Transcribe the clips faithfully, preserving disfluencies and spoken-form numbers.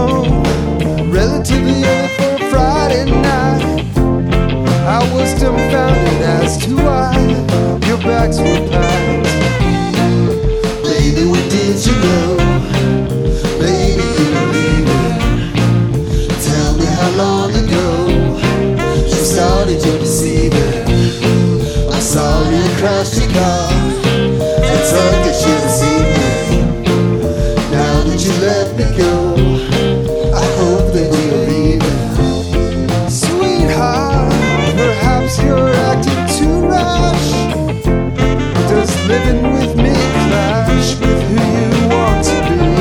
home relatively early for a Friday night. I was dumbfounded as to why your bags were packed. Baby, when did you know? Baby, you were leaving. Tell me how long ago you started your deceiving. I saw you crash your car and tuck your shit this evening. Now that you let me go, I hope that you're leaving. Sweetheart, perhaps you're acting too rash. Does living with me clash with who you want to be?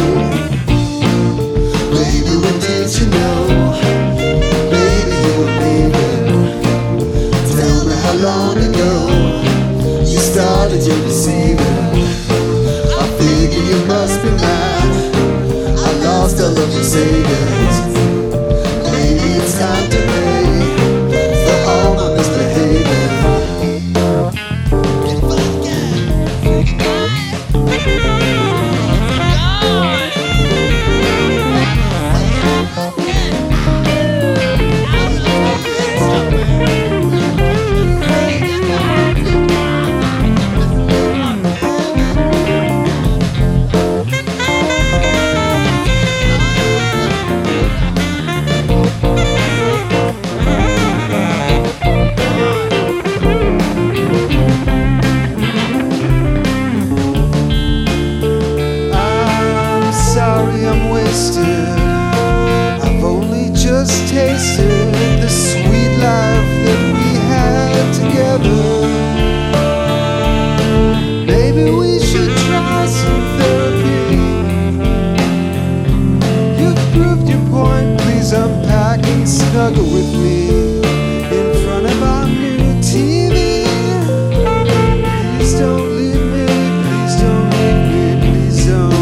Baby, when did you know? Baby, you were leaving. Tell me how long ago you started your deceiving. I figure you must be mad. I lost all of your savings. Maybe it's time to pay for all my misbehaving. I'm wasted. I've only just tasted the sweet life that we had together. Maybe we should try some therapy. You've proved your point. Please unpack and snuggle with me in front of our new T V. Please don't leave me. Please don't leave me. Please don't.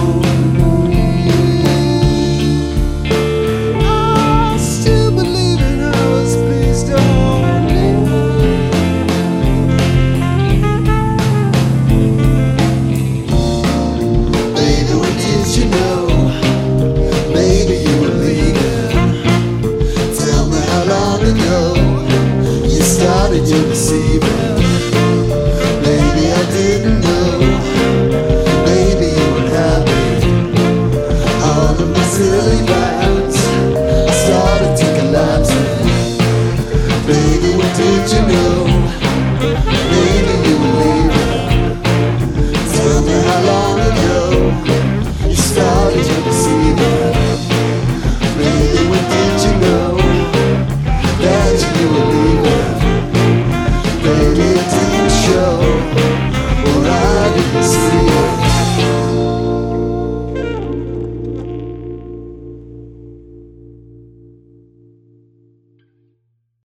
You're deceiving. Maybe I didn't know. Maybe you were happy. All of my silly plans started to collapse. Baby, what did you know? Maybe you were leaving. Tell me how long ago you started your deceiving. Maybe what did you know that you were leaving? Baby,